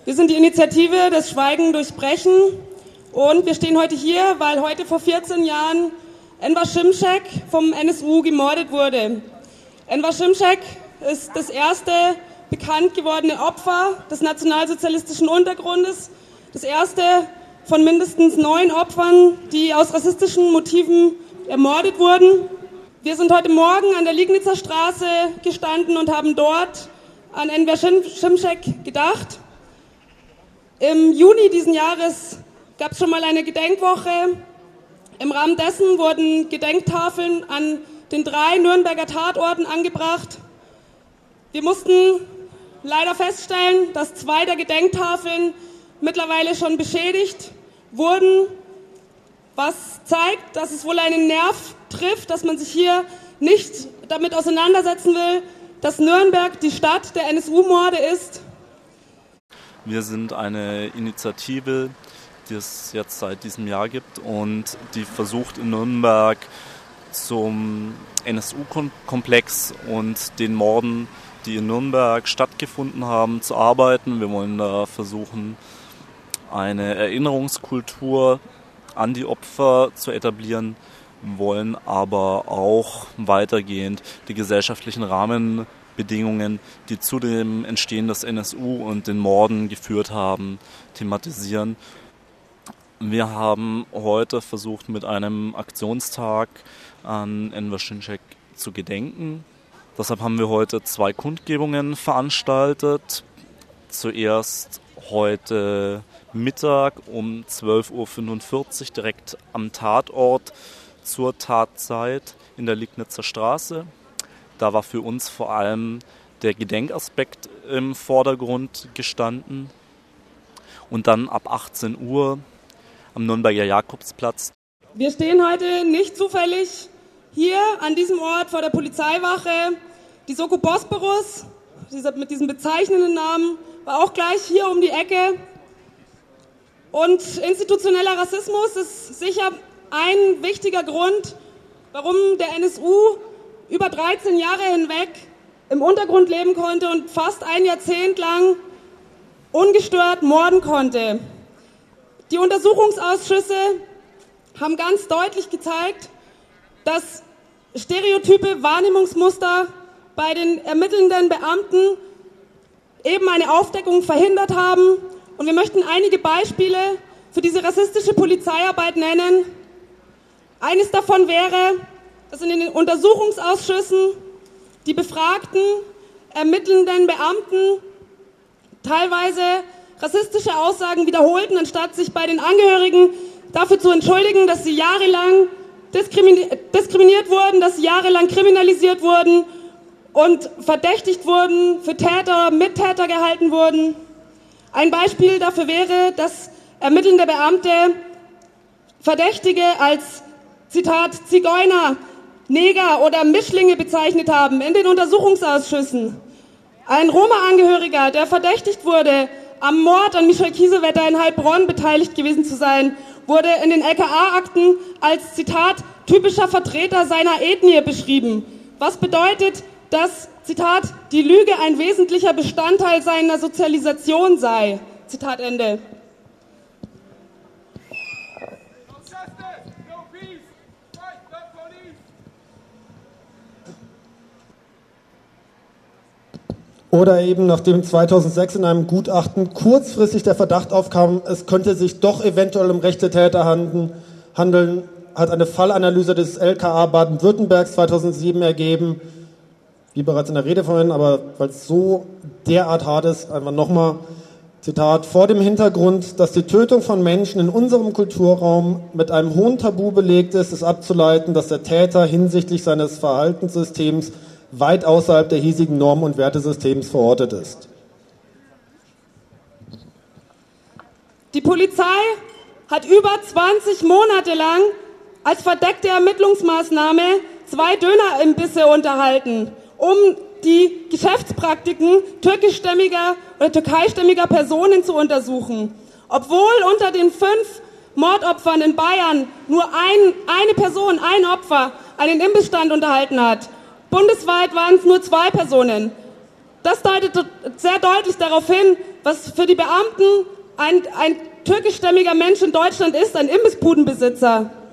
Wir sind die Initiative Das Schweigen durchbrechen und wir stehen heute hier, weil heute vor 14 Jahren Enver Şimşek vom NSU gemordet wurde. Enver Şimşek ist das erste bekannt gewordene Opfer des nationalsozialistischen Untergrundes, das erste von mindestens 9 Opfern, die aus rassistischen Motiven ermordet wurden. Wir sind heute Morgen an der Liegnitzer Straße gestanden und haben dort an Enver Şimşek gedacht. Im Juni diesen Jahres gab es schon mal eine Gedenkwoche. Im Rahmen dessen wurden Gedenktafeln an den 3 Nürnberger Tatorten angebracht. Wir mussten leider feststellen, dass 2 der Gedenktafeln mittlerweile schon beschädigt wurden, was zeigt, dass es wohl einen Nerv trifft, dass man sich hier nicht damit auseinandersetzen will, dass Nürnberg die Stadt der NSU-Morde ist. Wir sind eine Initiative, die es jetzt seit diesem Jahr gibt und die versucht in Nürnberg zum NSU-Komplex und den Morden, die in Nürnberg stattgefunden haben, zu arbeiten. Wir wollen da versuchen, eine Erinnerungskultur an die Opfer zu etablieren, wollen aber auch weitergehend die gesellschaftlichen Rahmenbedingungen, die zu dem Entstehen des NSU und den Morden geführt haben, thematisieren. Wir haben heute versucht, mit einem Aktionstag an Enver Şimşek zu gedenken. Deshalb haben wir heute 2 Kundgebungen veranstaltet. Zuerst heute Mittag um 12.45 Uhr direkt am Tatort zur Tatzeit in der Liegnitzer Straße. Da war für uns vor allem der Gedenkaspekt im Vordergrund gestanden. Und dann ab 18 Uhr am Nürnberger Jakobsplatz. Wir stehen heute nicht zufällig hier an diesem Ort vor der Polizeiwache. Die Soko Bosporus, mit diesem bezeichnenden Namen, war auch gleich hier um die Ecke. Und institutioneller Rassismus ist sicher ein wichtiger Grund, warum der NSU über 13 Jahre hinweg im Untergrund leben konnte und fast ein Jahrzehnt lang ungestört morden konnte. Die Untersuchungsausschüsse haben ganz deutlich gezeigt, dass stereotype Wahrnehmungsmuster bei den ermittelnden Beamten eben eine Aufdeckung verhindert haben. Und wir möchten einige Beispiele für diese rassistische Polizeiarbeit nennen. Eines davon wäre, dass in den Untersuchungsausschüssen die befragten ermittelnden Beamten teilweise rassistische Aussagen wiederholten, anstatt sich bei den Angehörigen dafür zu entschuldigen, dass sie jahrelang diskriminiert wurden, dass sie jahrelang kriminalisiert wurden und verdächtigt wurden, für Täter, Mittäter gehalten wurden. Ein Beispiel dafür wäre, dass ermittelnde Beamte Verdächtige als, Zitat, Zigeuner, Neger oder Mischlinge bezeichnet haben in den Untersuchungsausschüssen. Ein Roma-Angehöriger, der verdächtigt wurde, am Mord an Michel Kiesewetter in Heilbronn beteiligt gewesen zu sein, wurde in den LKA-Akten als, Zitat, typischer Vertreter seiner Ethnie beschrieben. Was bedeutet, dass, Zitat, die Lüge ein wesentlicher Bestandteil seiner Sozialisation sei. Zitat Ende. Oder eben, nachdem 2006 in einem Gutachten kurzfristig der Verdacht aufkam, es könnte sich doch eventuell um rechte Täter handeln, hat eine Fallanalyse des LKA Baden-Württembergs 2007 ergeben, wie bereits in der Rede vorhin, aber weil es so derart hart ist, einfach nochmal, Zitat, vor dem Hintergrund, dass die Tötung von Menschen in unserem Kulturraum mit einem hohen Tabu belegt ist, ist abzuleiten, dass der Täter hinsichtlich seines Verhaltenssystems weit außerhalb der hiesigen Normen- und Wertesystems verortet ist. Die Polizei hat über 20 Monate lang als verdeckte Ermittlungsmaßnahme 2 Dönerimbisse unterhalten, um die Geschäftspraktiken türkischstämmiger oder türkeistämmiger Personen zu untersuchen. Obwohl unter den 5 Mordopfern in Bayern nur eine Person, ein Opfer, einen Imbissstand unterhalten hat. Bundesweit waren es nur 2 Personen. das deutet sehr deutlich darauf hin, was für die Beamten ein türkischstämmiger Mensch in Deutschland ist, ein Imbissbudenbesitzer.